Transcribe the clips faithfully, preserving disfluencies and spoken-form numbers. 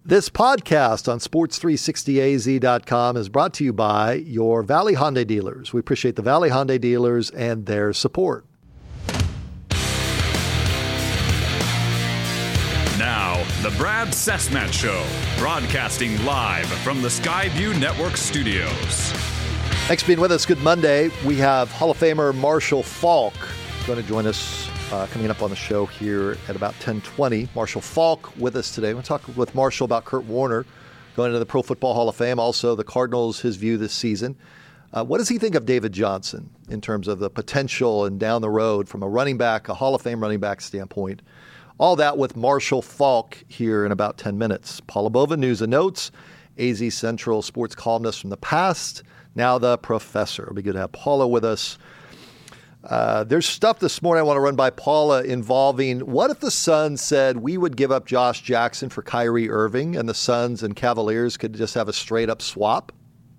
This podcast on sports three sixty A Z dot com is brought to you by your Valley Hyundai dealers. We appreciate the Valley Hyundai dealers and their support. Now, the Brad Cessnat Show, broadcasting live from the Skyview Network studios. Thanks for being with us. Good Monday. We have Hall of Famer Marshall Faulk going to join us uh, coming up on the show here at about ten twenty. Marshall Faulk with us today. We'll talk with Marshall about Kurt Warner going into the Pro Football Hall of Fame. Also, the Cardinals, his view this season. Uh, what does he think of David Johnson in terms of the potential and down the road from a running back, a Hall of Fame running back standpoint? All that with Marshall Faulk here in about ten minutes. Paula Bova, News and Notes, A Z Central sports columnist from the past, now the professor. It'll be good to have Paula with us. Uh, there's stuff this morning I want to run by Paula involving what if the Suns said we would give up Josh Jackson for Kyrie Irving and the Suns and Cavaliers could just have a straight up swap?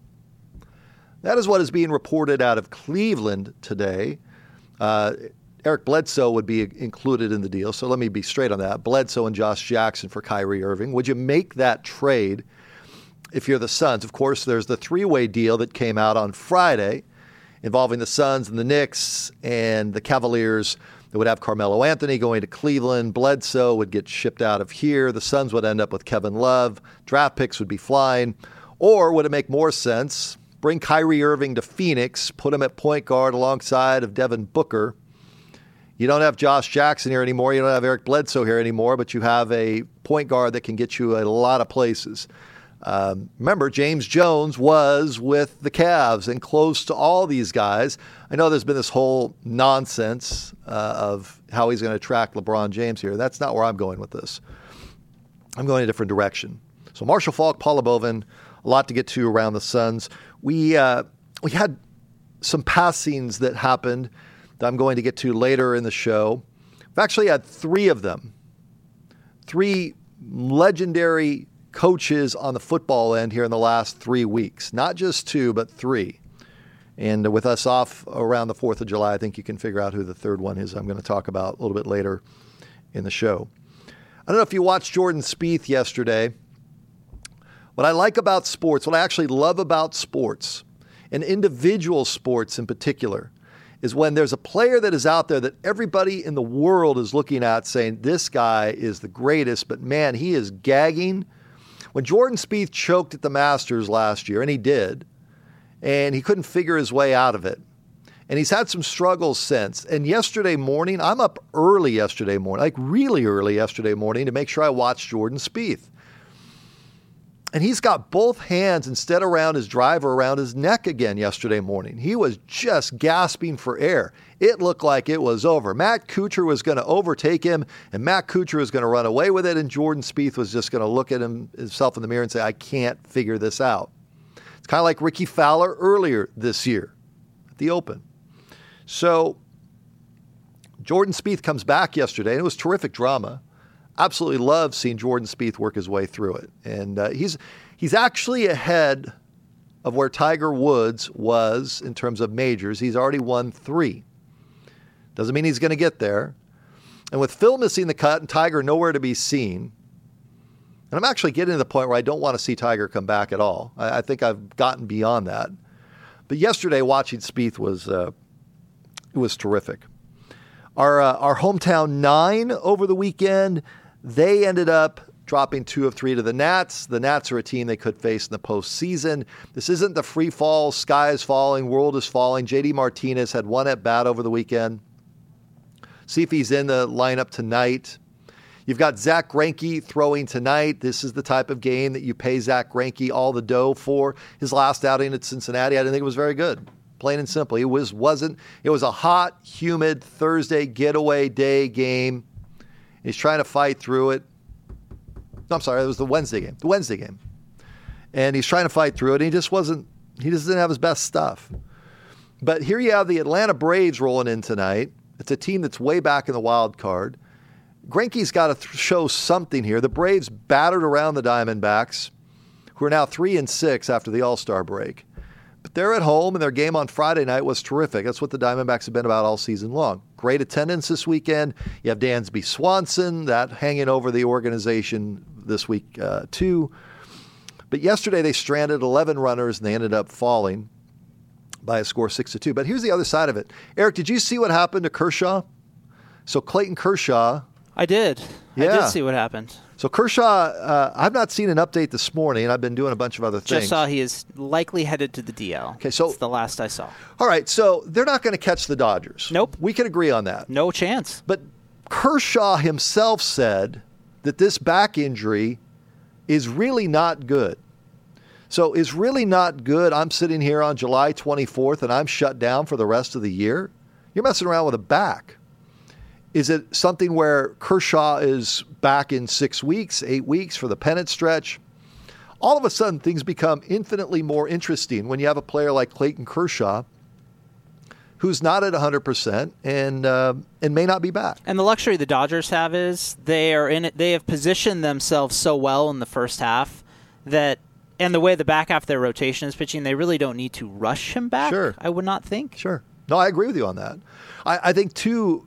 That is what is being reported out of Cleveland today. Uh, Eric Bledsoe would be included in the deal. So let me be straight on that. Bledsoe and Josh Jackson for Kyrie Irving. Would you make that trade if you're the Suns? Of course, there's the three-way deal that came out on Friday involving the Suns and the Knicks and the Cavaliers that would have Carmelo Anthony going to Cleveland. Bledsoe would get shipped out of here. The Suns would end up with Kevin Love. Draft picks would be flying. Or would it make more sense? Bring Kyrie Irving to Phoenix, put him at point guard alongside of Devin Booker. You don't have Josh Jackson here anymore. You don't have Eric Bledsoe here anymore, but you have a point guard that can get you a lot of places. Um, remember, James Jones was with the Cavs and close to all these guys. I know there's been this whole nonsense uh, of how he's going to track LeBron James here. That's not where I'm going with this. I'm going a different direction. So Marshall Faulk, Paula Bovin, a lot to get to around the Suns. We uh, we had some passings that happened that I'm going to get to later in the show. I've actually had three of them. Three legendary coaches on the football end here in the last three weeks. Not just two, but three. And with us off around the fourth of July, I think you can figure out who the third one is I'm going to talk about a little bit later in the show. I don't know if you watched Jordan Spieth yesterday. What I like about sports, what I actually love about sports, and individual sports in particular, is when there's a player that is out there that everybody in the world is looking at saying, this guy is the greatest, but man, he is gagging. When Jordan Spieth choked at the Masters last year, and he did, and he couldn't figure his way out of it, and he's had some struggles since. And yesterday morning, I'm up early yesterday morning, like really early yesterday morning, to make sure I watched Jordan Spieth. And he's got both hands instead around his driver around his neck again yesterday morning. He was just gasping for air. It looked like it was over. Matt Kuchar was going to overtake him, and Matt Kuchar was going to run away with it, and Jordan Spieth was just going to look at him, himself in the mirror and say, I can't figure this out. It's kind of like Ricky Fowler earlier this year at the Open. So Jordan Spieth comes back yesterday, and it was terrific drama. Absolutely love seeing Jordan Spieth work his way through it. And uh, he's he's actually ahead of where Tiger Woods was in terms of majors. He's already won three. Doesn't mean he's going to get there. And with Phil missing the cut and Tiger nowhere to be seen, and I'm actually getting to the point where I don't want to see Tiger come back at all. I, I think I've gotten beyond that. But yesterday watching Spieth was uh, it was terrific. Our uh, our hometown nine over the weekend, they ended up dropping two of three to the Nats. The Nats are a team they could face in the postseason. This isn't the free fall, sky is falling, world is falling. J D Martinez had one at bat over the weekend. See if he's in the lineup tonight. You've got Zach Greinke throwing tonight. This is the type of game that you pay Zach Greinke all the dough for. His last outing at Cincinnati, I didn't think it was very good. Plain and simple. It was, wasn't. It was a hot, humid Thursday getaway day game. He's trying to fight through it. No, I'm sorry. It was the Wednesday game. The Wednesday game. And he's trying to fight through it. And he just wasn't, he just didn't have his best stuff. But here you have the Atlanta Braves rolling in tonight. It's a team that's way back in the wild card. Greinke's got to th- show something here. The Braves battered around the Diamondbacks, who are now three and six after the All-Star break. But they're at home, and their game on Friday night was terrific. That's what the Diamondbacks have been about all season long. Great attendance this weekend. You have Dansby Swanson, that hanging over the organization this week uh, too. But yesterday they stranded eleven runners and they ended up falling by a score six to two. But here's the other side of it. Eric, did you see what happened to Kershaw? So Clayton Kershaw. I did. Yeah. I did see what happened. So Kershaw, uh, I've not seen an update this morning. I've been doing a bunch of other things. Just saw he is likely headed to the D L. Okay, so that's the last I saw. All right, so they're not going to catch the Dodgers. Nope. We can agree on that. No chance. But Kershaw himself said that this back injury is really not good. So is really not good. I'm sitting here on July twenty-fourth and I'm shut down for the rest of the year. You're messing around with a back. Is it something where Kershaw is back in six weeks, eight weeks for the pennant stretch? All of a sudden, things become infinitely more interesting when you have a player like Clayton Kershaw who's not at one hundred percent and uh, and may not be back. And the luxury the Dodgers have is they are in it. They have positioned themselves so well in the first half that, and the way the back half of their rotation is pitching, they really don't need to rush him back. Sure. I would not think. Sure. No, I agree with you on that. I, I think, too,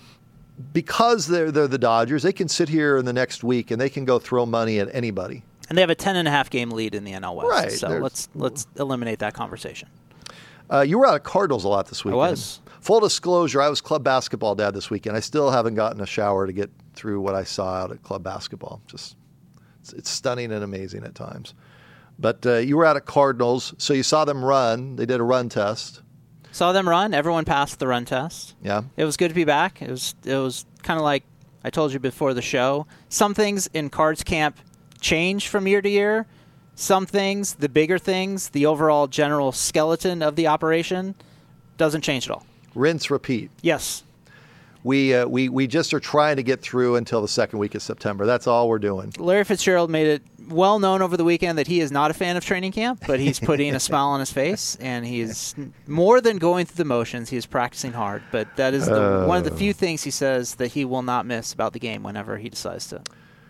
because they're, they're the Dodgers, they can sit here in the next week and they can go throw money at anybody. And they have a ten and a half game lead in the N L West. Right. So let's let's eliminate that conversation. Uh, you were out at Cardinals a lot this weekend. I was. Full disclosure, I was club basketball dad this weekend. I still haven't gotten a shower to get through what I saw out at club basketball. Just it's, it's stunning and amazing at times. But uh, you were out at Cardinals, so you saw them run. They did a run test. Saw them run. Everyone passed the run test. Yeah. It was good to be back. It was it was kind of like I told you before the show. Some things in Cards camp change from year to year. Some things, the bigger things, the overall general skeleton of the operation doesn't change at all. Rinse, repeat. Yes. We uh, we we just are trying to get through until the second week of September. That's all we're doing. Larry Fitzgerald made it well known over the weekend that he is not a fan of training camp, but he's putting a smile on his face, and he is more than going through the motions. He is practicing hard, but that is the, uh, one of the few things he says that he will not miss about the game whenever he decides to.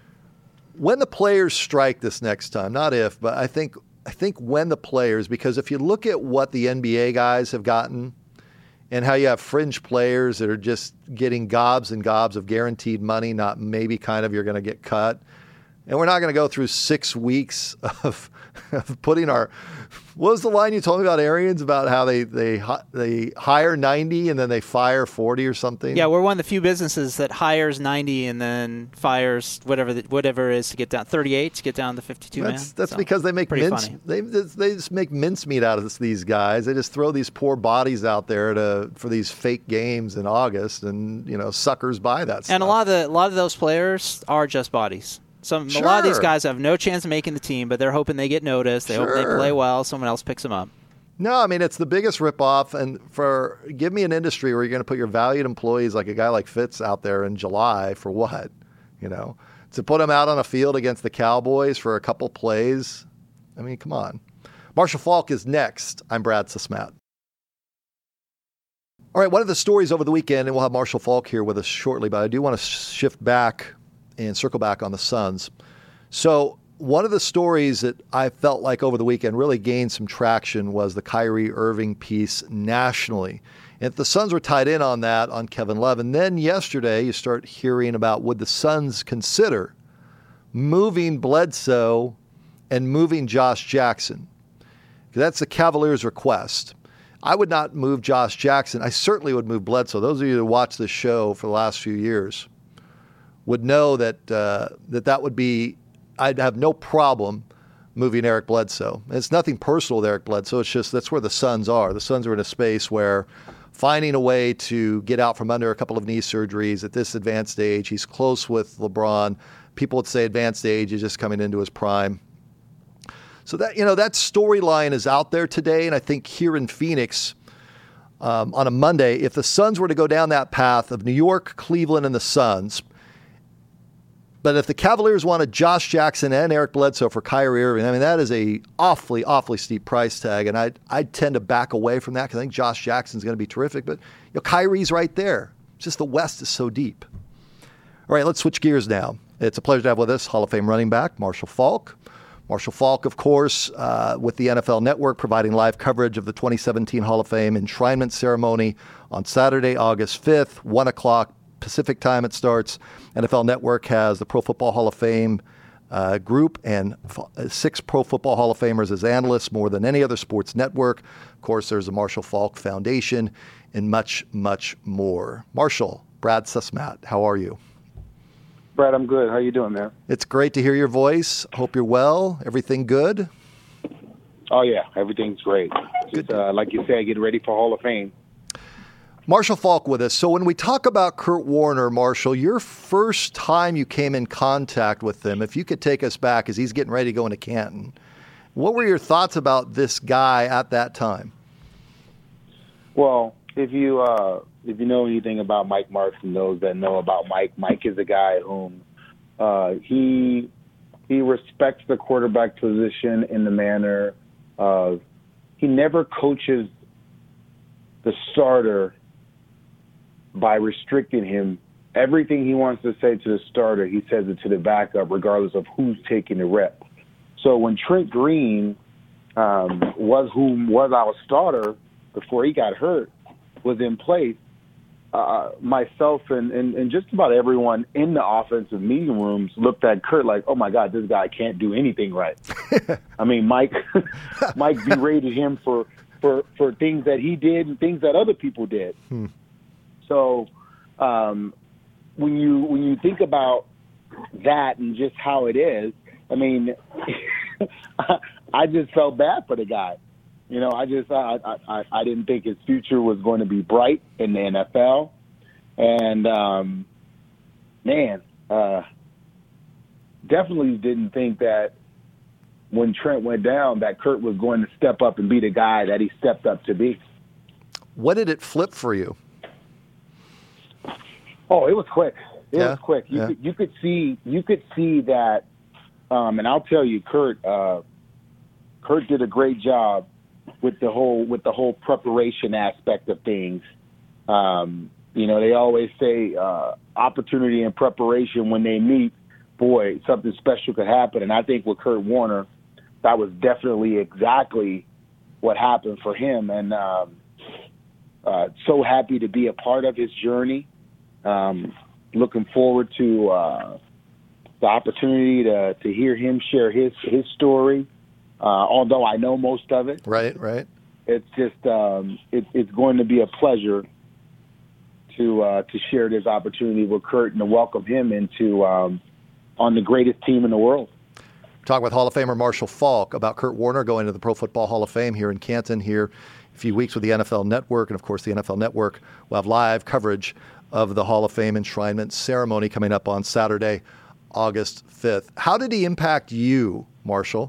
When the players strike this next time, not if, but I think I think when the players, because if you look at what the N B A guys have gotten and how you have fringe players that are just getting gobs and gobs of guaranteed money, not maybe kind of you're going to get cut. And we're not going to go through six weeks of, of putting our – what was the line you told me about Arians, about how they, they they hire ninety and then they fire forty or something? Yeah, we're one of the few businesses that hires ninety and then fires whatever the, whatever it is to get down – thirty-eight to get down to fifty-two man. That's, that's so, because they make mince, funny. they they just make mincemeat out of this, these guys. They just throw these poor bodies out there to for these fake games in August, and you know suckers buy that stuff. And a lot of the a lot of those players are just bodies. Some Sure. A lot of these guys have no chance of making the team, but they're hoping they get noticed. They Sure. hope they play well. Someone else picks them up. No, I mean, it's the biggest ripoff. And for give me an industry where you're going to put your valued employees like a guy like Fitz out there in July for what? You know, to put him out on a field against the Cowboys for a couple plays. I mean, come on. Marshall Faulk is next. I'm Brad Sismat. All right, one of the stories over the weekend, and we'll have Marshall Faulk here with us shortly, but I do want to shift back and circle back on the Suns. So one of the stories that I felt like over the weekend really gained some traction was the Kyrie Irving piece nationally. And the Suns were tied in on that on Kevin Love. And then yesterday you start hearing about would the Suns consider moving Bledsoe and moving Josh Jackson. That's the Cavaliers' request. I would not move Josh Jackson. I certainly would move Bledsoe. Those of you who watch this show for the last few years would know that uh, that that would be, I'd have no problem moving Eric Bledsoe. And it's nothing personal with Eric Bledsoe. It's just that's where the Suns are. The Suns are in a space where finding a way to get out from under a couple of knee surgeries at this advanced age. He's close with LeBron. People would say advanced age is just coming into his prime. So that, you know, that storyline is out there today. And I think here in Phoenix, um, on a Monday, if the Suns were to go down that path of New York, Cleveland, and the Suns, but if the Cavaliers wanted Josh Jackson and Eric Bledsoe for Kyrie Irving, I mean, that is a awfully, awfully steep price tag. And I I tend to back away from that because I think Josh Jackson's going to be terrific. But you know, Kyrie's right there. It's just the West is so deep. All right, let's switch gears now. It's a pleasure to have with us Hall of Fame running back Marshall Faulk. Marshall Faulk, of course, uh, with the N F L Network, providing live coverage of the twenty seventeen Hall of Fame enshrinement ceremony on Saturday, August fifth, one o'clock Pacific time it starts. N F L Network has the Pro Football Hall of Fame uh, group and f- six Pro Football Hall of Famers as analysts, more than any other sports network. Of course, there's the Marshall Faulk Foundation and much, much more. Marshall, Brad Cesmat, how are you? Brad, I'm good. How you doing, man? It's great to hear your voice. Hope you're well. Everything good? Oh, yeah. Everything's great. Just, uh, like you said, get ready for Hall of Fame. Marshall Faulk with us. So when we talk about Kurt Warner, Marshall, your first time you came in contact with him, if you could take us back as he's getting ready to go into Canton, what were your thoughts about this guy at that time? Well, if you uh, if you know anything about Mike Martin, those that know about Mike, Mike is a guy whom uh, he he respects the quarterback position in the manner of he never coaches the starter by restricting him. Everything he wants to say to the starter, he says it to the backup, regardless of who's taking the rep. So when Trent Green um, was who was our starter before he got hurt, was in place, uh, myself and, and, and just about everyone in the offensive meeting rooms looked at Kurt like, oh, my God, this guy can't do anything right. I mean, Mike Mike berated him for, for, for things that he did and things that other people did. Hmm. So um, when you when you think about that and just how it is, I mean, I just felt bad for the guy. You know, I just I, I I didn't think his future was going to be bright in the N F L, and um, man, uh, definitely didn't think that when Trent went down that Kurt was going to step up and be the guy that he stepped up to be. What did it flip for you? Oh, it was quick. It yeah. was quick. You yeah. could you could see you could see that, um, and I'll tell you, Kurt. Uh, Kurt did a great job with the whole with the whole preparation aspect of things. Um, you know, they always say uh, opportunity and preparation when they meet. Boy, something special could happen. And I think with Kurt Warner, that was definitely exactly what happened for him. And um, uh, so happy to be a part of his journey. Um, looking forward to uh, the opportunity to, to hear him share his, his story. Uh, although I know most of it. Right, right. It's just um, it, it's going to be a pleasure to uh, to share this opportunity with Kurt and to welcome him into um, on the greatest team in the world. Talking with Hall of Famer Marshall Faulk about Kurt Warner going to the Pro Football Hall of Fame here in Canton here a few weeks with the N F L Network. And, of course, the N F L Network will have live coverage of the Hall of Fame enshrinement ceremony coming up on Saturday, August fifth. How did he impact you, Marshall?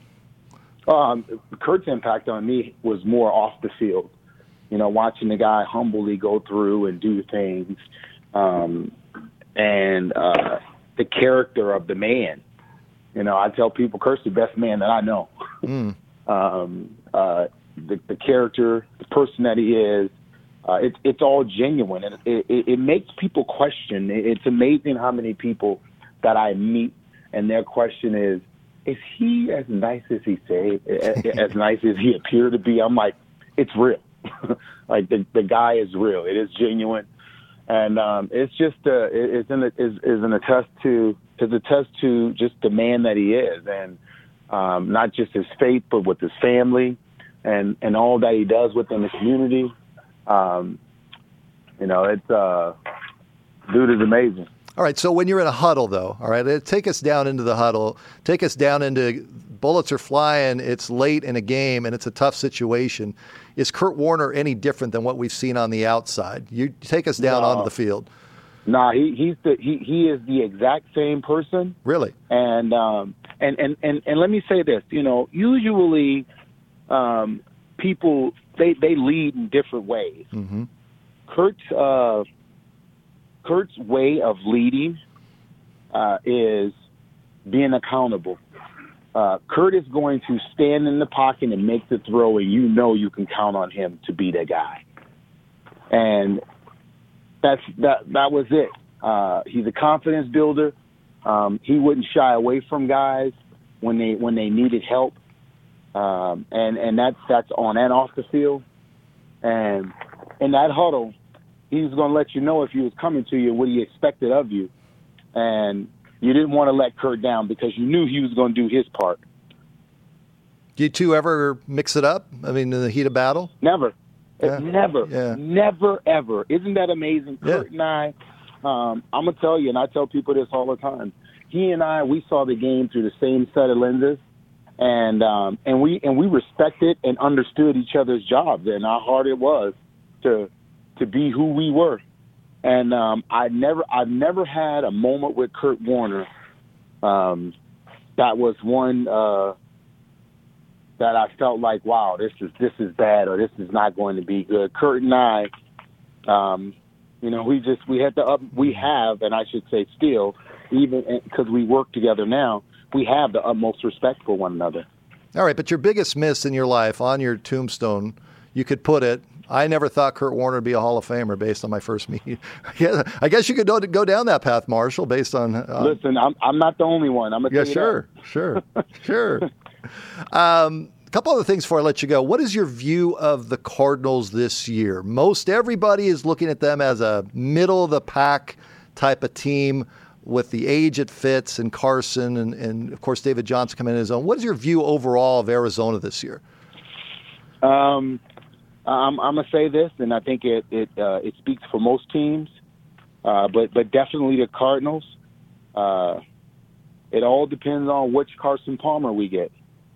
Um, Kurt's impact on me was more off the field. You know, watching the guy humbly go through and do things, um, and uh, the character of the man. You know, I tell people Kurt's the best man that I know. Mm. um, uh, the, the character, the person that he is, uh, it's it's all genuine, and it, it, it makes people question. It's amazing how many people that I meet, and their question is, is he as nice as he say, as nice as he appeared to be? I'm like, it's real. Like the the guy is real. It is genuine, and um, it's just uh, it's an is is an attest to is attest to just the man that he is, and um, not just his faith, but with his family, and and all that he does within the community. Um, you know, it's uh, dude is amazing. All right, so when you're in a huddle, though, all right, take us down into the huddle. Take us down into bullets are flying. It's late in a game, and it's a tough situation. Is Kurt Warner any different than what we've seen on the outside? You take us down no. onto the field. Nah, he he's the he, he is the exact same person. Really? And um and, and, and, and let me say this, you know, usually um people they, they lead in different ways. Mm-hmm. Kurt's uh Kurt's way of leading uh, is being accountable. Uh, Kurt is going to stand in the pocket and make the throw, and you know you can count on him to be that guy. And that's that. That was it. Uh, he's a confidence builder. Um, he wouldn't shy away from guys when they when they needed help, um, and and that's that's on and off the field. And in that huddle, he was going to let you know if he was coming to you, what he expected of you. And you didn't want to let Kurt down because you knew he was going to do his part. Do you two ever mix it up? I mean, in the heat of battle? Never. Yeah. Never. Yeah. Never, ever. Isn't that amazing? Yeah. Kurt and I, um, I'm going to tell you, and I tell people this all the time, he and I, we saw the game through the same set of lenses, and um, and we and we respected and understood each other's jobs and how hard it was to to be who we were. And um, I never, I've never had a moment with Kurt Warner um, that was one uh, that I felt like, wow, this is this is bad or this is not going to be good. Kurt and I, um, you know, we just we had to up, we have, and I should say still, even because we work together now, we have the utmost respect for one another. All right, but your biggest miss in your life, on your tombstone, you could put it, I never thought Kurt Warner would be a Hall of Famer based on my first meeting. Yeah, I guess you could go down that path, Marshall, based on... Uh, Listen, I'm I'm not the only one. I'm going to yeah, tell you sure, that. sure, sure. Um, a couple other things before I let you go. What is your view of the Cardinals this year? Most everybody is looking at them as a middle-of-the-pack type of team with the age it fits and Carson and, and, of course, David Johnson coming in his own. What is your view overall of Arizona this year? Um... I'm, I'm gonna say this, and I think it it uh, it speaks for most teams, uh, but but definitely the Cardinals. Uh, it all depends on which Carson Palmer we get.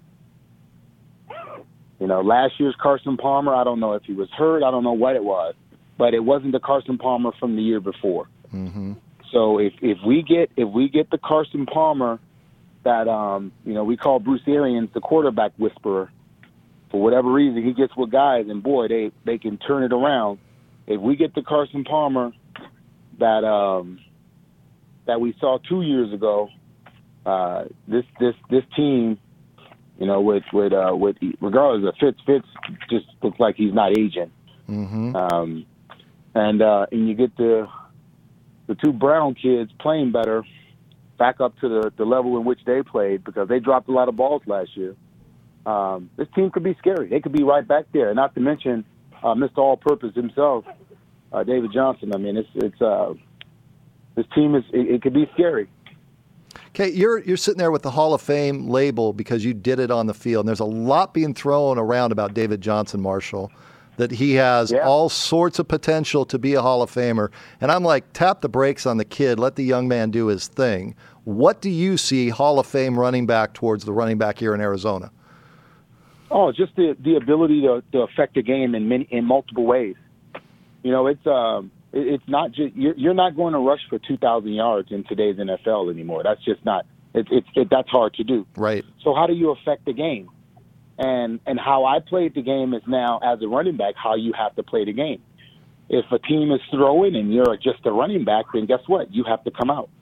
You know, last year's Carson Palmer, I don't know if he was hurt, I don't know what it was, but it wasn't the Carson Palmer from the year before. Mm-hmm. So if if we get if we get the Carson Palmer that um you know we call Bruce Arians the quarterback whisperer. For whatever reason, he gets with guys, and boy, they, they can turn it around. If we get the Carson Palmer that um, that we saw two years ago, uh, this this this team, you know, with with uh, with regardless of Fitz, Fitz just looks like he's not aging. Mm-hmm. Um, and uh, and you get the the two Brown kids playing better, back up to the, the level in which they played because they dropped a lot of balls last year. Um, this team could be scary. They could be right back there. Not to mention uh, Mister All-Purpose himself, uh, David Johnson. I mean, it's it's uh, this team is it, it could be scary. Okay, you're you're sitting there with the Hall of Fame label because you did it on the field. And there's a lot being thrown around about David Johnson, Marshall, that he has yeah. all sorts of potential to be a Hall of Famer. And I'm like, tap the brakes on the kid. Let the young man do his thing. What do you see Hall of Fame running back towards the running back here in Arizona? Oh, just the the ability to, to affect the game in many, in multiple ways. You know, it's um, it, it's not just you're, you're not going to rush for two thousand yards in today's N F L anymore. That's just not. It, it's it, that's hard to do. Right. So how do you affect the game? And and how I played the game is now as a running back how you have to play the game. If a team is throwing and you're just a running back, then guess what? You have to come out.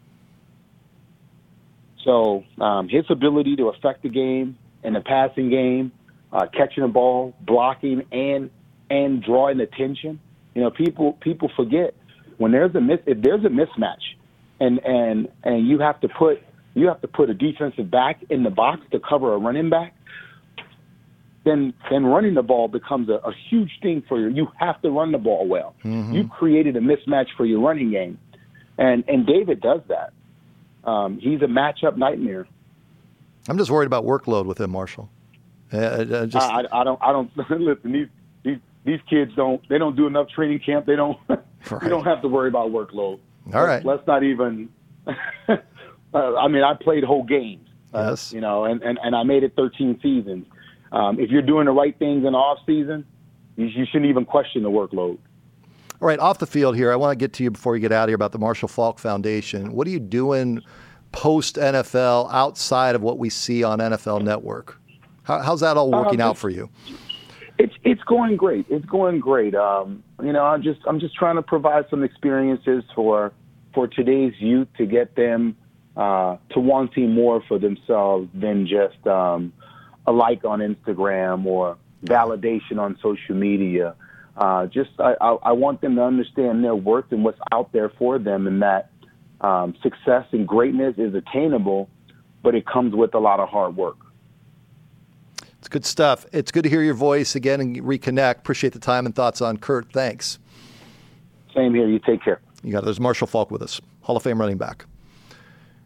So um, his ability to affect the game in the passing game. Uh, catching the ball, blocking, and and drawing attention. You know, people people forget when there's a mis- if there's a mismatch, and and and you have to put you have to put a defensive back in the box to cover a running back. Then then running the ball becomes a, a huge thing for you. You have to run the ball well. Mm-hmm. You created a mismatch for your running game, and and David does that. Um, he's a matchup nightmare. I'm just worried about workload with him, Marshall. Uh, just... I, I don't. I don't listen. These, these these kids don't. They don't do enough training camp. They don't. Right. You don't have to worry about workload. All right. Let's, let's not even. uh, I mean, I played whole games. Uh, Yes. You know, and, and, and I made it thirteen seasons. Um, if you're doing the right things in the off season, you, you shouldn't even question the workload. All right, off the field here, I want to get to you before you get out of here about the Marshall Faulk Foundation. What are you doing post N F L outside of what we see on N F L Network? How, how's that all working uh, out for you? It's it's going great. It's going great. Um, you know, I'm just I'm just trying to provide some experiences for for today's youth to get them uh, to wanting more for themselves than just um, a like on Instagram or validation on social media. Uh, just I, I, I want them to understand their worth and what's out there for them, and that um, success and greatness is attainable, but it comes with a lot of hard work. It's good stuff. It's good to hear your voice again and reconnect. Appreciate the time and thoughts on Kurt. Thanks. Same here. You take care. You got it. There's Marshall Faulk with us, Hall of Fame running back.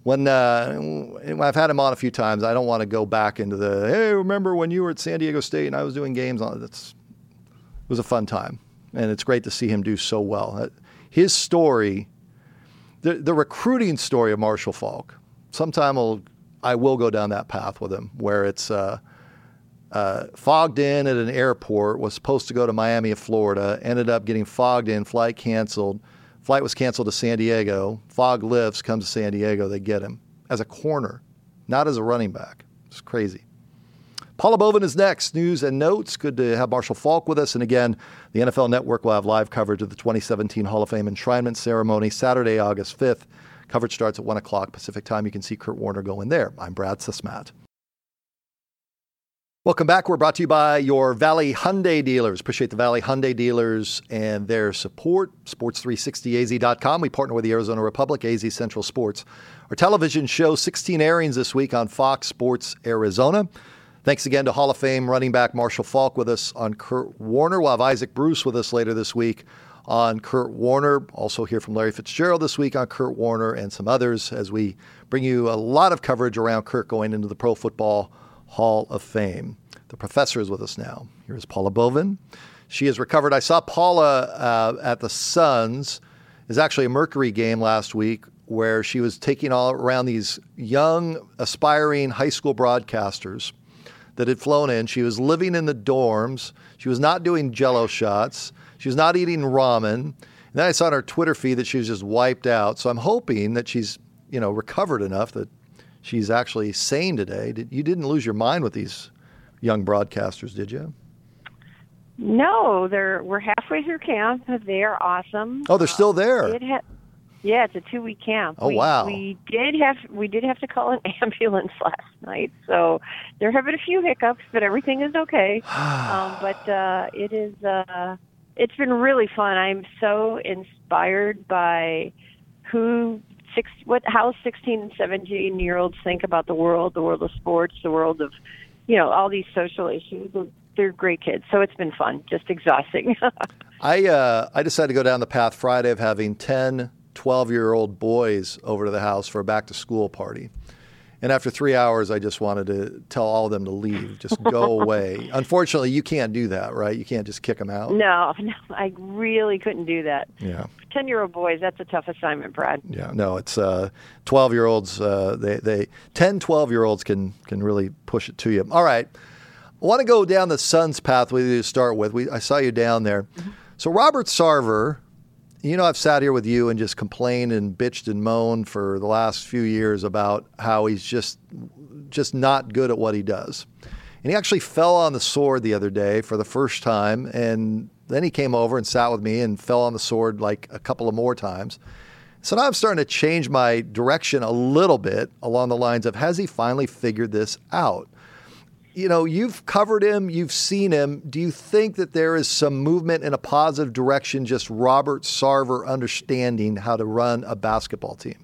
when, uh, when I've had him on a few times, I don't want to go back into the, hey, remember when you were at San Diego State and I was doing games on it? That's, it was a fun time. And it's great to see him do so well. His story, the, the recruiting story of Marshall Faulk, sometime I'll, I will go down that path with him where it's uh, uh, fogged in at an airport, was supposed to go to Miami of Florida, ended up getting fogged in, flight canceled. Flight was canceled to San Diego. Fog lifts, comes to San Diego. They get him as a corner, not as a running back. It's crazy. Paula Bovin is next. News and notes. Good to have Marshall Faulk with us. And again, the N F L Network will have live coverage of the twenty seventeen Hall of Fame enshrinement ceremony Saturday, August fifth. Coverage starts at one o'clock Pacific time. You can see Kurt Warner go in there. I'm Brad Sesmat. Welcome back. We're brought to you by your Valley Hyundai dealers. Appreciate the Valley Hyundai dealers and their support. sports three sixty A Z dot com. We partner with the Arizona Republic, A Z Central Sports. Our television show, sixteen airings this week on Fox Sports Arizona. Thanks again to Hall of Fame running back Marshall Faulk with us on Kurt Warner. We'll have Isaac Bruce with us later this week on Kurt Warner. Also hear from Larry Fitzgerald this week on Kurt Warner and some others as we bring you a lot of coverage around Kurt going into the Pro Football Hall of Fame. The professor is with us now. Here's Paula Bovin. She has recovered. I saw Paula uh, at the Suns. It was actually a Mercury game last week where she was taking all around these young, aspiring high school broadcasters that had flown in. She was living in the dorms. She was not doing Jell-O shots. She was not eating ramen. And then I saw on her Twitter feed that she was just wiped out. So I'm hoping that she's, you know, recovered enough that she's actually sane today. You didn't lose your mind with these young broadcasters, did you? No, they're we're halfway through camp. They are awesome. Oh, they're still there. Uh, it ha- yeah, it's a two-week camp. Oh, we, wow. We did have we did have to call an ambulance last night, so they're having a few hiccups, but everything is okay. um, but uh, it is uh, it's been really fun. I'm so inspired by who six what how sixteen and seventeen year olds think about the world, the world of sports, the world of you know all these social issues. They're great kids, so it's been fun, just exhausting. I uh, I decided to go down the path Friday of having ten twelve-year-old boys over to the house for a back-to-school party. And after three hours, I just wanted to tell all of them to leave, just go away. Unfortunately, you can't do that, right? You can't just kick them out. No, no, I really couldn't do that. Yeah. ten-year-old boys, that's a tough assignment, Brad. Yeah, no, it's uh, twelve-year-olds. Uh, they, they, ten, twelve-year-olds can, can really push it to you. All right. I want to go down the Suns path with you to start with. We, I saw you down there. Mm-hmm. So Robert Sarver, you know, I've sat here with you and just complained and bitched and moaned for the last few years about how he's just just not good at what he does. And he actually fell on the sword the other day for the first time. And then he came over and sat with me and fell on the sword like a couple of more times. So now I'm starting to change my direction a little bit along the lines of, has he finally figured this out? You know, you've covered him, you've seen him. Do you think that there is some movement in a positive direction, just Robert Sarver understanding how to run a basketball team?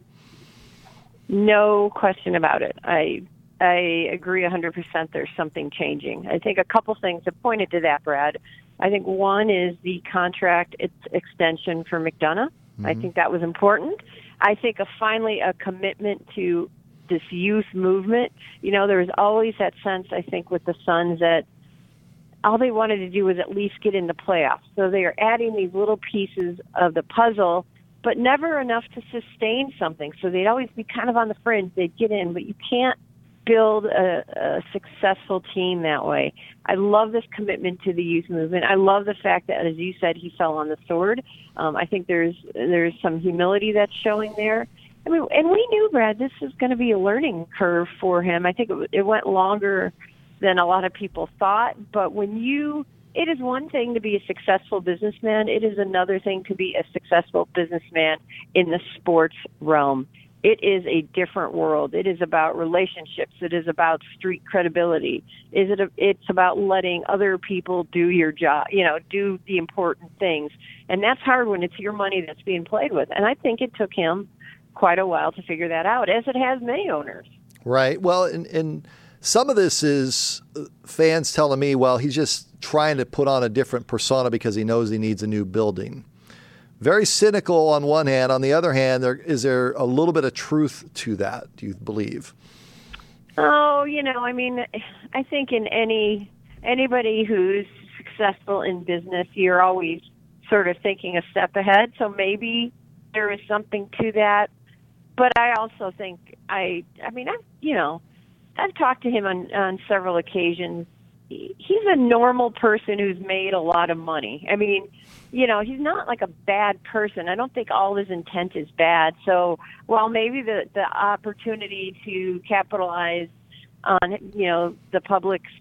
No question about it. I I agree one hundred percent there's something changing. I think a couple things have pointed to that, Brad. I think one is the contract extension for McDonough. Mm-hmm. I think that was important. I think a, finally a commitment to this youth movement. You know, there was always that sense, I think, with the Suns that all they wanted to do was at least get in the playoffs. So they are adding these little pieces of the puzzle, but never enough to sustain something. So they'd always be kind of on the fringe. They'd get in, but you can't build a, a successful team that way. I love this commitment to the youth movement. I love the fact that, as you said, he fell on the sword. Um, I think there's there's some humility that's showing there. I mean, and we knew, Brad, this is going to be a learning curve for him. I think it, it went longer than a lot of people thought. But when you, it is one thing to be a successful businessman. It is another thing to be a successful businessman in the sports realm. It is a different world. It is about relationships. It is about street credibility. Is it? A, it's about letting other people do your job, you know, do the important things. And that's hard when it's your money that's being played with. And I think it took him quite a while to figure that out, as it has many owners. Right. Well, and, and some of this is fans telling me, well, he's just trying to put on a different persona because he knows he needs a new building. very cynical on one hand. On the other hand, there, is there a little bit of truth to that, do you believe? Oh, you know, I mean, I think in any anybody who's successful in business, you're always sort of thinking a step ahead. So maybe there is something to that. But I also think I, I mean, I've, you know, I've talked to him on, on several occasions. He's a normal person who's made a lot of money. I mean, you know, he's not like a bad person. I don't think all his intent is bad. So while maybe the, the opportunity to capitalize on, you know, the public's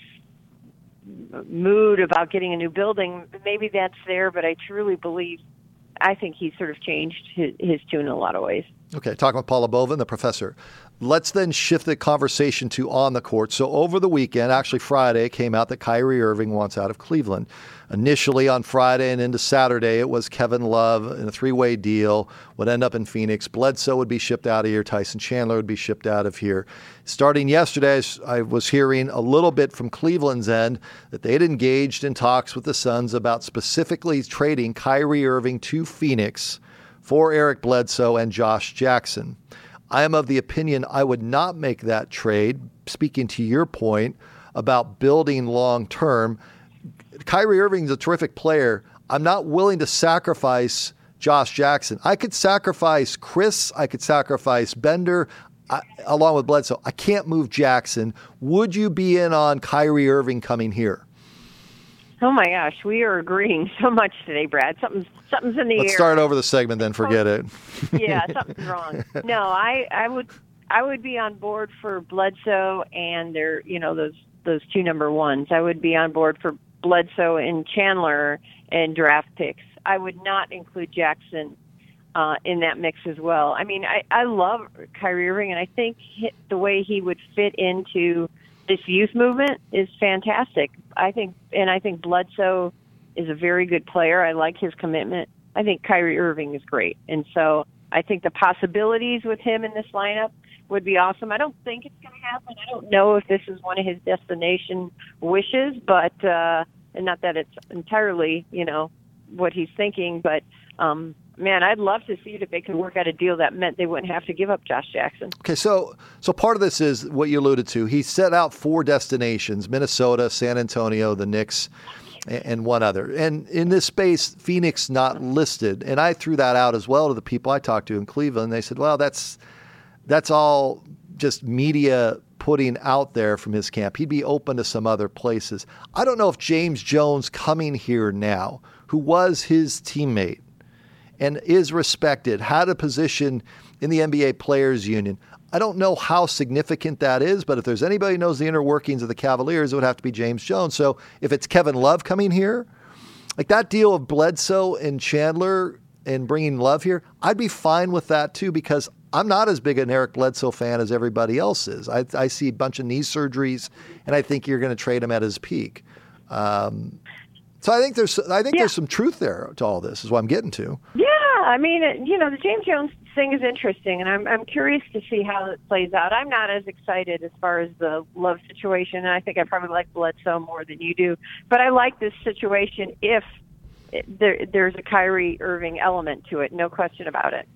mood about getting a new building, maybe that's there, but I truly believe, I think he's sort of changed his, his tune in a lot of ways. Okay, talking with Paula Bovin, the professor. Let's then shift the conversation to on the court. So over the weekend, actually Friday, it came out that Kyrie Irving wants out of Cleveland. Initially on Friday and into Saturday, it was Kevin Love in a three-way deal, would end up in Phoenix. Bledsoe would be shipped out of here. Tyson Chandler would be shipped out of here. Starting yesterday, I was hearing a little bit from Cleveland's end that they had engaged in talks with the Suns about specifically trading Kyrie Irving to Phoenix for Eric Bledsoe and Josh Jackson. I am of the opinion I would not make that trade. Speaking to your point about building long-term, Kyrie Irving's a terrific player. I'm not willing to sacrifice Josh Jackson. I could sacrifice Chris. I could sacrifice Bender I, along with Bledsoe. I can't move Jackson. Would you be in on Kyrie Irving coming here? Oh my gosh, we are agreeing so much today, Brad. Something's something's in the Let's air. Let's start over the segment, then forget it. Yeah, something's wrong. No, I, I would I would be on board for Bledsoe and their, you know, those those two number ones. I would be on board for Bledsoe and Chandler and draft picks. I would not include Jackson uh, in that mix as well. I mean, I, I love Kyrie Irving, and I think he, the way he would fit into this youth movement is fantastic. I think, and I think Bledsoe is a very good player. I like his commitment. I think Kyrie Irving is great. And so I think the possibilities with him in this lineup would be awesome. I don't think it's going to happen. I don't know if this is one of his destination wishes, but, uh, and not that it's entirely, you know, what he's thinking, but, um, man, I'd love to see if they could work out a deal that meant they wouldn't have to give up Josh Jackson. Okay, so so part of this is what you alluded to. He set out four destinations: Minnesota, San Antonio, the Knicks, and one other. And in this space, Phoenix not listed. And I threw that out as well to the people I talked to in Cleveland. They said, well, that's that's all just media putting out there from his camp. He'd be open to some other places. I don't know if James Jones coming here now, who was his teammate, and is respected, had a position in the N B A Players Union. I don't know how significant that is, but if there's anybody who knows the inner workings of the Cavaliers, it would have to be James Jones. So if it's Kevin Love coming here, like that deal of Bledsoe and Chandler and bringing Love here, I'd be fine with that too, because I'm not as big an Eric Bledsoe fan as everybody else is. I, I see a bunch of knee surgeries, and I think you're going to trade him at his peak. Um, so I think there's I think yeah. there's some truth there to all this, is what I'm getting to. Yeah, I mean, you know, the James Jones thing is interesting, and I'm I'm curious to see how it plays out. I'm not as excited as far as the Love situation, and I think I probably like Bledsoe more than you do. But I like this situation if it, there, there's a Kyrie Irving element to it, no question about it.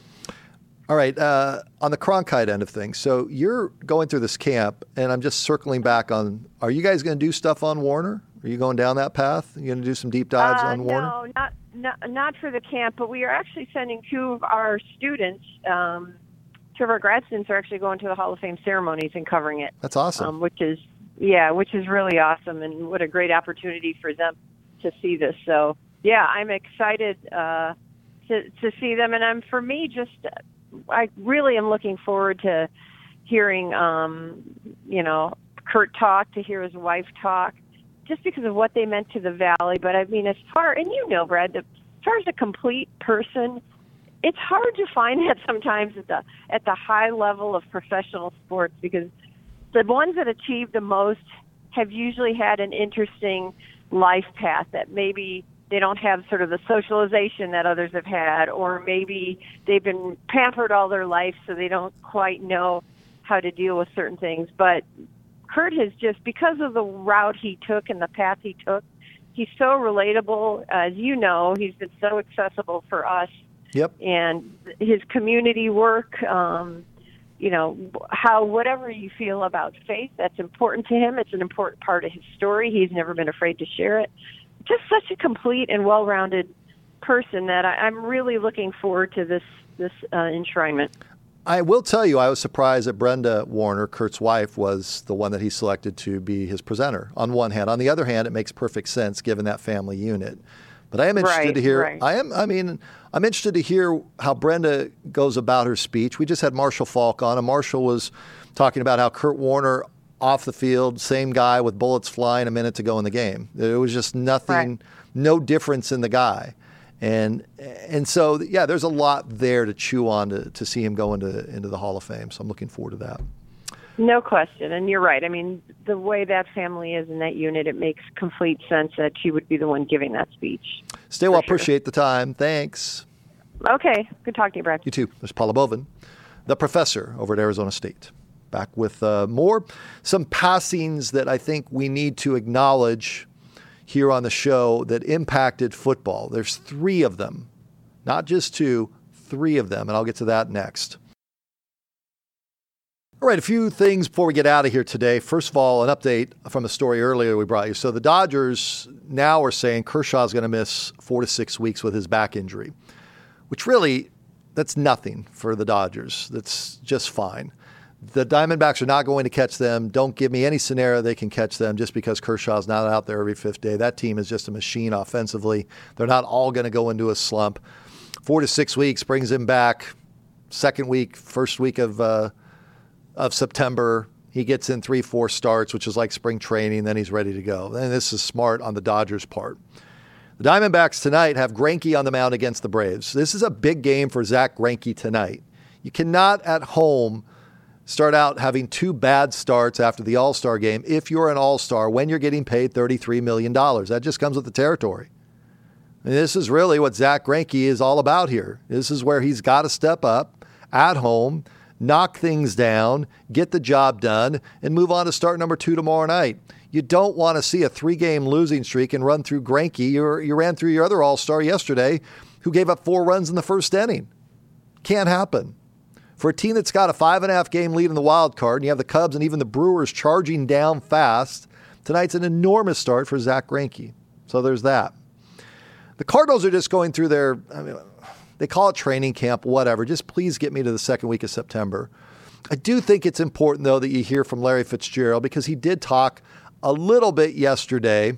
All right, uh, on the Cronkite end of things, so you're going through this camp, and I'm just circling back on, are you guys going to do stuff on Warner? Are you going down that path? Are you going to do some deep dives uh, on Warner? No, not, not not for the camp, but we are actually sending two of our students, um, two of our grad students are actually going to the Hall of Fame ceremonies and covering it. That's awesome. Um, which is, yeah, which is really awesome, and what a great opportunity for them to see this. So, yeah, I'm excited uh, to to see them, and I'm for me just. I really am looking forward to hearing, um, you know, Kurt talk, to hear his wife talk, just because of what they meant to the Valley. But I mean, as far, and you know, Brad, the, as far as a complete person, it's hard to find that sometimes at the at the high level of professional sports, because the ones that achieve the most have usually had an interesting life path that maybe they don't have sort of the socialization that others have had, or maybe they've been pampered all their life so they don't quite know how to deal with certain things. But Kurt has just, because of the route he took and the path he took, he's so relatable. As you know, he's been so accessible for us. Yep. And his community work, um, you know, how whatever you feel about faith, that's important to him. It's an important part of his story. He's never been afraid to share it. Just such a complete and well-rounded person that I, I'm really looking forward to this this uh, enshrinement. I will tell you, I was surprised that Brenda Warner, Kurt's wife, was the one that he selected to be his presenter, on one hand. On the other hand, it makes perfect sense given that family unit. But I am interested right, to hear, right. I am, I mean, I'm interested to hear how Brenda goes about her speech. We just had Marshall Faulk on, and Marshall was talking about how Kurt Warner off the field, same guy with bullets flying a minute to go in the game. There was just nothing, right. no difference in the guy. And and so, yeah, there's a lot there to chew on to, to see him go into, into the Hall of Fame. So I'm looking forward to that. No question. And you're right. I mean, the way that family is in that unit, it makes complete sense that she would be the one giving that speech. Stay well. Sure. Appreciate the time. Thanks. Okay. Good talking to you, Brad. You too. There's Paula Bovin, the professor over at Arizona State. Back with uh, more. Some passings that I think we need to acknowledge here on the show that impacted football. There's three of them, not just two, three of them, and I'll get to that next. All right, a few things before we get out of here today. First of all, an update from a story earlier we brought you. So the Dodgers now are saying Kershaw's going to miss four to six weeks with his back injury, which really, that's nothing for the Dodgers. That's just fine. The Diamondbacks are not going to catch them. Don't give me any scenario they can catch them just because Kershaw's not out there every fifth day. That team is just a machine offensively. They're not all going to go into a slump. Four to six weeks brings him back. Second week, first week of uh, of September, he gets in three, four starts, which is like spring training. Then he's ready to go. And this is smart on the Dodgers' part. The Diamondbacks tonight have Greinke on the mound against the Braves. This is a big game for Zach Greinke tonight. You cannot at home start out having two bad starts after the All-Star game if you're an All-Star when you're getting paid thirty-three million dollars. That just comes with the territory. And this is really what Zach Greinke is all about here. This is where he's got to step up at home, knock things down, get the job done, and move on to start number two tomorrow night. You don't want to see a three-game losing streak and run through Greinke. You, you ran through your other All-Star yesterday who gave up four runs in the first inning. Can't happen. For a team that's got a five-and-a-half game lead in the wild card, and you have the Cubs and even the Brewers charging down fast, tonight's an enormous start for Zach Greinke. So there's that. The Cardinals are just going through their, I mean, they call it training camp, whatever. Just please get me to the second week of September. I do think it's important, though, that you hear from Larry Fitzgerald because he did talk a little bit yesterday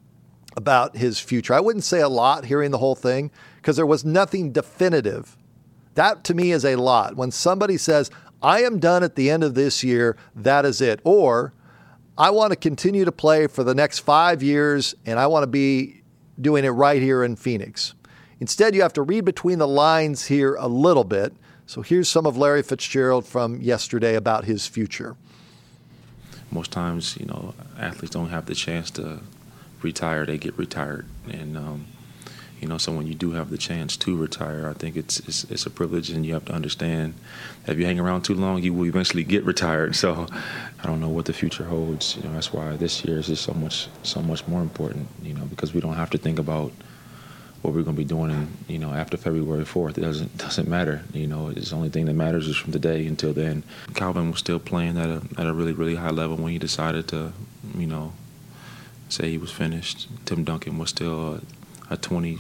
about his future. I wouldn't say a lot hearing the whole thing because there was nothing definitive. That, to me, is a lot. When somebody says, I am done at the end of this year, that is it. Or, I want to continue to play for the next five years, and I want to be doing it right here in Phoenix. Instead, you have to read between the lines here a little bit. So here's some of Larry Fitzgerald from yesterday about his future. Most times, you know, athletes don't have the chance to retire. They get retired. And, um, You know, so when you do have the chance to retire, I think it's, it's it's a privilege, and you have to understand that if you hang around too long, you will eventually get retired. So I don't know what the future holds. You know, that's why this year is just so much so much more important. You know, because we don't have to think about what we're going to be doing, in, you know, after February fourth. It doesn't doesn't matter. You know, it's the only thing that matters is from today until then. Calvin was still playing at a at a really really high level when he decided to, you know, say he was finished. Tim Duncan was still a, a twenty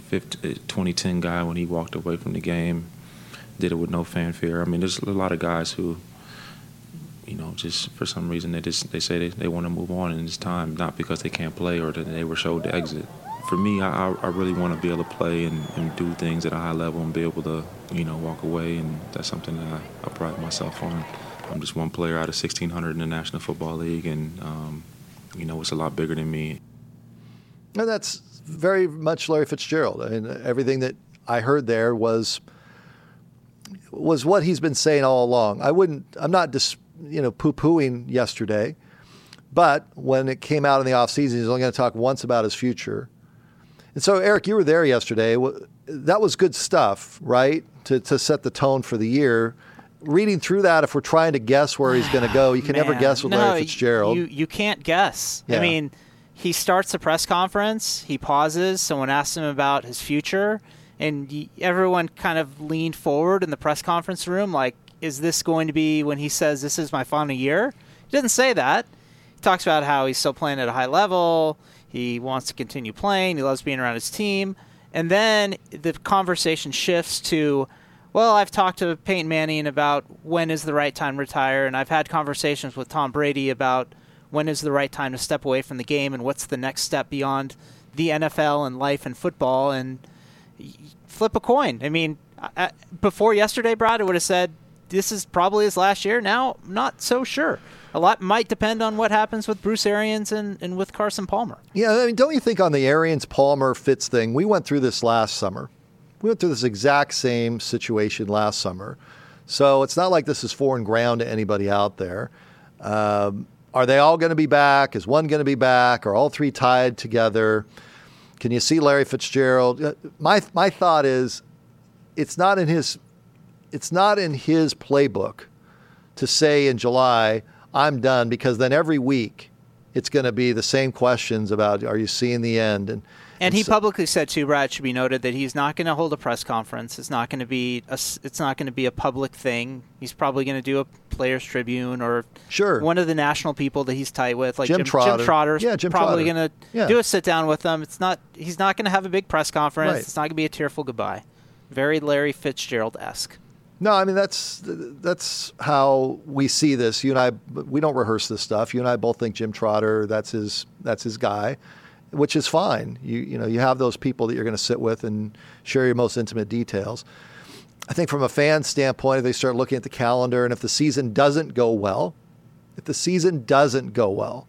ten guy when he walked away from the game, did it with no fanfare. I mean, there's a lot of guys who, you know, just for some reason they just they say they, they want to move on in this time, not because they can't play or that they were showed to exit. For me, I, I really want to be able to play and, and do things at a high level and be able to, you know, walk away, and that's something that I, I pride myself on. I'm just one player out of sixteen hundred in the National Football League, and, um, you know, it's a lot bigger than me. And that's very much Larry Fitzgerald. I mean, everything that I heard there was was what he's been saying all along. I wouldn't, I'm not just, you know, poo-pooing yesterday, but when it came out in the offseason, he's only going to talk once about his future. And so, Eric, you were there yesterday. That was good stuff, right, to to set the tone for the year. Reading through that, if we're trying to guess where he's going to go, you can Man, never guess with no, Larry Fitzgerald. You, you can't guess. Yeah. I mean, he starts the press conference, he pauses, someone asks him about his future, and he, everyone kind of leaned forward in the press conference room like, is this going to be when he says, this is my final year? He doesn't say that. He talks about how he's still playing at a high level, he wants to continue playing, he loves being around his team, and then the conversation shifts to, well, I've talked to Peyton Manning about when is the right time to retire, and I've had conversations with Tom Brady about when is the right time to step away from the game and what's the next step beyond the N F L and life and football, and flip a coin. I mean, I, before yesterday, Brad, I would have said this is probably his last year. Now, not so sure. A lot might depend on what happens with Bruce Arians and, and with Carson Palmer. Yeah, I mean, don't you think on the Arians-Palmer-Fitz thing, we went through this last summer. We went through this exact same situation last summer. So it's not like this is foreign ground to anybody out there. Um, are they all going to be back? Is one going to be back? Are all three tied together? Can you see Larry Fitzgerald? My my thought is, it's not in his, it's not in his playbook to say in July, I'm done, because then every week it's going to be the same questions about, are you seeing the end? And and he so, publicly said too, Brad, it should be noted that he's not going to hold a press conference. It's not going to be a, it's not going to be a public thing. He's probably going to do a Players Tribune or sure. one of the national people that he's tight with, like Jim, Jim Trotter. Jim Trotter's yeah, Jim probably Trotter. going to yeah. do a sit down with them. It's not he's not going to have a big press conference. Right. It's not going to be a tearful goodbye. Very Larry Fitzgerald-esque. No, I mean, that's that's how we see this. You and I, we don't rehearse this stuff. You and I both think Jim Trotter, that's his that's his guy, which is fine. You you know, you have those people that you're going to sit with and share your most intimate details. I think from a fan standpoint, if they start looking at the calendar, and if the season doesn't go well, if the season doesn't go well,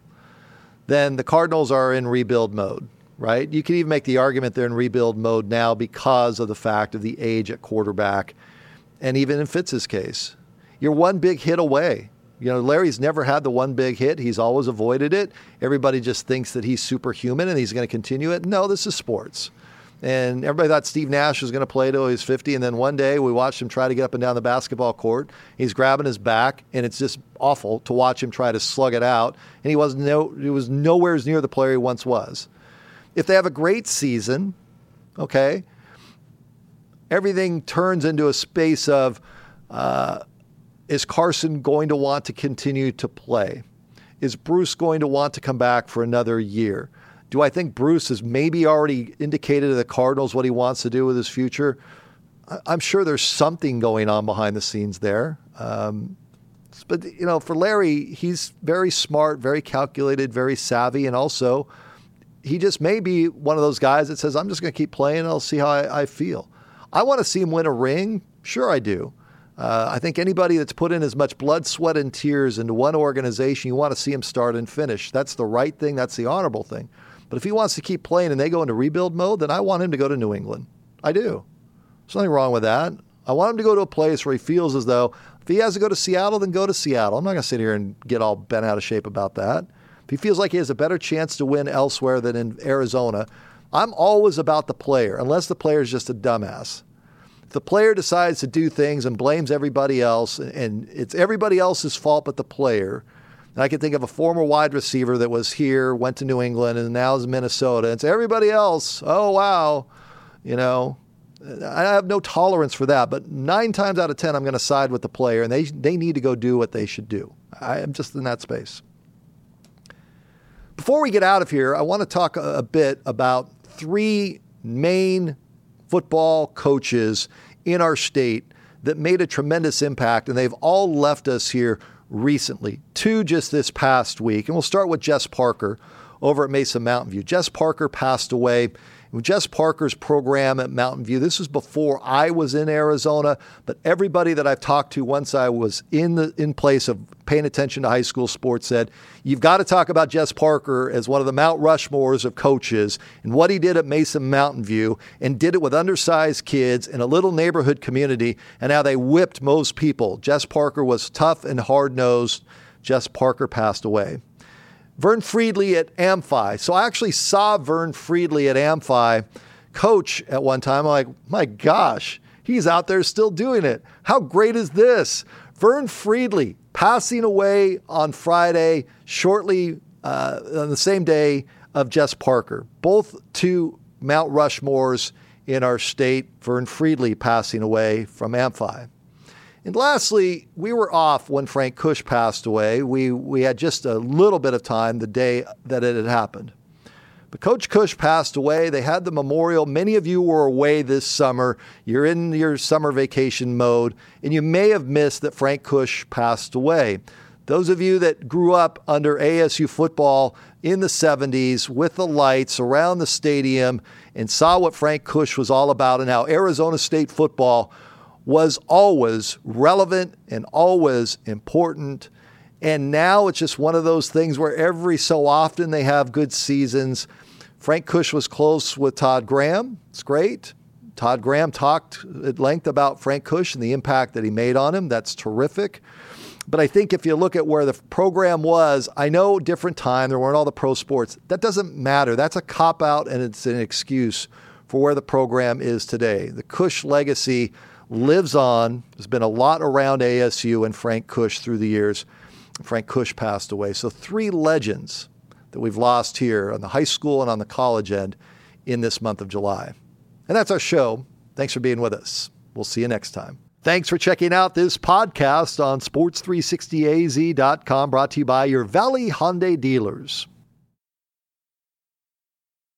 then the Cardinals are in rebuild mode, right? You can even make the argument they're in rebuild mode now because of the fact of the age at quarterback. And even in Fitz's case, you're one big hit away. You know, Larry's never had the one big hit. He's always avoided it. Everybody just thinks that he's superhuman and he's going to continue it. No, this is sports. And everybody thought Steve Nash was going to play till he was fifty. And then one day we watched him try to get up and down the basketball court. He's grabbing his back, and it's just awful to watch him try to slug it out. And he was no, he was nowhere near the player he once was. If they have a great season, okay, everything turns into a space of, uh, is Carson going to want to continue to play? Is Bruce going to want to come back for another year? Do I think Bruce has maybe already indicated to the Cardinals what he wants to do with his future? I'm sure there's something going on behind the scenes there. Um, but, you know, for Larry, he's very smart, very calculated, very savvy, and also he just may be one of those guys that says, I'm just going to keep playing and I'll see how I, I feel. I want to see him win a ring. Sure, I do. Uh, I think anybody that's put in as much blood, sweat, and tears into one organization, you want to see him start and finish. That's the right thing. That's the honorable thing. But if he wants to keep playing and they go into rebuild mode, then I want him to go to New England. I do. There's nothing wrong with that. I want him to go to a place where he feels as though if he has to go to Seattle, then go to Seattle. I'm not going to sit here and get all bent out of shape about that. If he feels like he has a better chance to win elsewhere than in Arizona, I'm always about the player, unless the player is just a dumbass. If the player decides to do things and blames everybody else, and it's everybody else's fault but the player, and I can think of a former wide receiver that was here, went to New England, and now is in Minnesota. It's everybody else. Oh, wow. You know, I have no tolerance for that. But nine times out of ten, I'm going to side with the player, and they they need to go do what they should do. I am just in that space. Before we get out of here, I want to talk a, a bit about three main football coaches in our state that made a tremendous impact, and they've all left us here recently, two just this past week. And we'll start with Jess Parker over at Mesa Mountain View. Jess Parker passed away. Jess Parker's program at Mountain View, this was before I was in Arizona, but everybody that I've talked to once I was in the in place of paying attention to high school sports said, you've got to talk about Jess Parker as one of the Mount Rushmores of coaches and what he did at Mesa Mountain View, and did it with undersized kids in a little neighborhood community, and how they whipped most people. Jess Parker was tough and hard-nosed. Jess Parker passed away. Vern Friedley at Amphi. So I actually saw Vern Friedley at Amphi coach at one time. I'm like, my gosh, he's out there still doing it. How great is this? Vern Friedley passing away on Friday, shortly uh, on the same day of Jess Parker. Both two Mount Rushmores in our state, Vern Friedley passing away from Amphi. And lastly, we were off when Frank Kush passed away. We we had just a little bit of time the day that it had happened. But Coach Kush passed away. They had the memorial. Many of you were away this summer. You're in your summer vacation mode, and you may have missed that Frank Kush passed away. Those of you that grew up under A S U football in the seventies with the lights around the stadium and saw what Frank Kush was all about and how Arizona State football was always relevant and always important. And now it's just one of those things where every so often they have good seasons. Frank Kush was close with Todd Graham. It's great. Todd Graham talked at length about Frank Kush and the impact that he made on him. That's terrific. But I think if you look at where the program was, I know different time, there weren't all the pro sports. That doesn't matter. That's a cop-out and it's an excuse for where the program is today. The Kush legacy lives on. There's been a lot around A S U and Frank Kush through the years. Frank Kush passed away. So three legends that we've lost here on the high school and on the college end in this month of July. And that's our show. Thanks for being with us. We'll see you next time. Thanks for checking out this podcast on sports three sixty A Z dot com, brought to you by your Valley Hyundai dealers.